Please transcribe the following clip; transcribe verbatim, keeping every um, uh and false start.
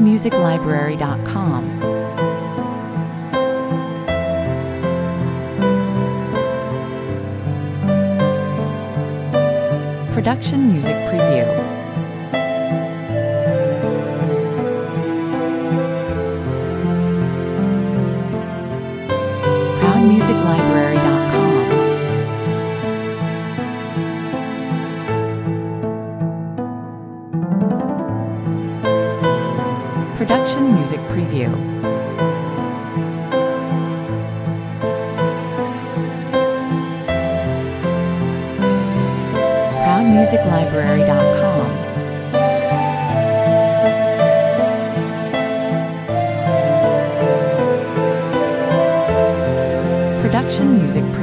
music library dot com. Production Music Preview. proud music library dot com. Production Music Preview. proud music library dot com. Production Music